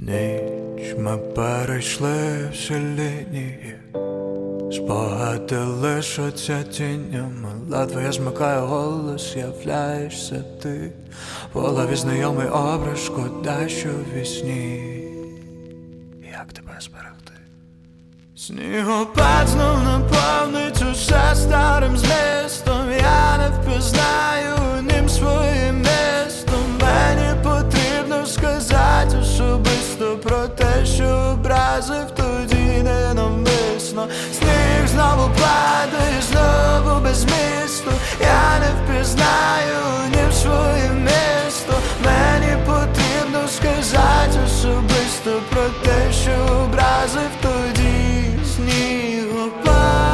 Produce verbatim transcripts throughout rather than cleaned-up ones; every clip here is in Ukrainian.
Ніч ми перейшли всі лінії, спогади лишаться тінями. Ледве я змикаю голос, являєшся ти. В голові знайомий образ, шкода, що в вісні. Як тебе зберегти? Снігопад знов наповнить усе старим змістом. Я не впізнаю у нім своє місто. Мені потрібно сказати особисто про те, що образив тоді ненавмисно. Сніг знову падає, знову без місту. Я не впізнаю у нім своє місто. Мені потрібно сказати особисто про те, що образив тоді снігопад.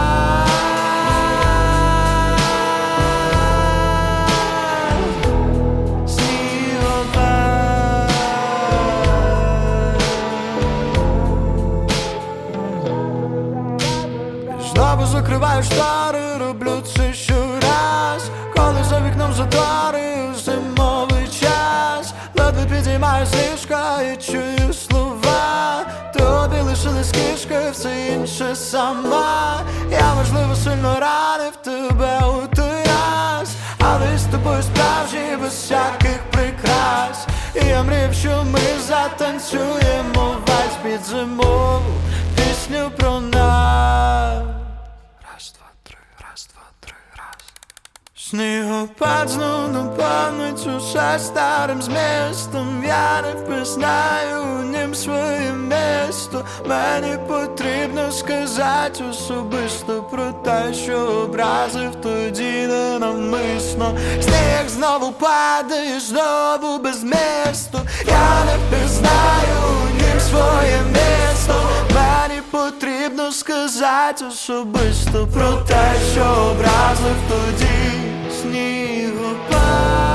Знову закриваю штори, роблю це щораз, коли за вікном затори зимовий час. Ледве підіймаю з ліжка і чую слова. Тобі лишились кішки, все інше сама. Я, можливо, сильно ранив тебе у той раз, але з тобою справжній, без всяких прикрас. І я мрів, що ми затанцюємо вальс під зимову пісню про нас. Раз, два, три, раз, два, три, раз. Снігопад знов наповнить усе старим змістом. Я не впізнаю у нім своє місто. Мені потрібно сказати особисто про те, що образив тоді ненавмисно. Сніг знову падає, знову без місту. Я не впізнаю у нім своє місто. Мені потрібно сказати особисто про те, що образив тоді снігопад.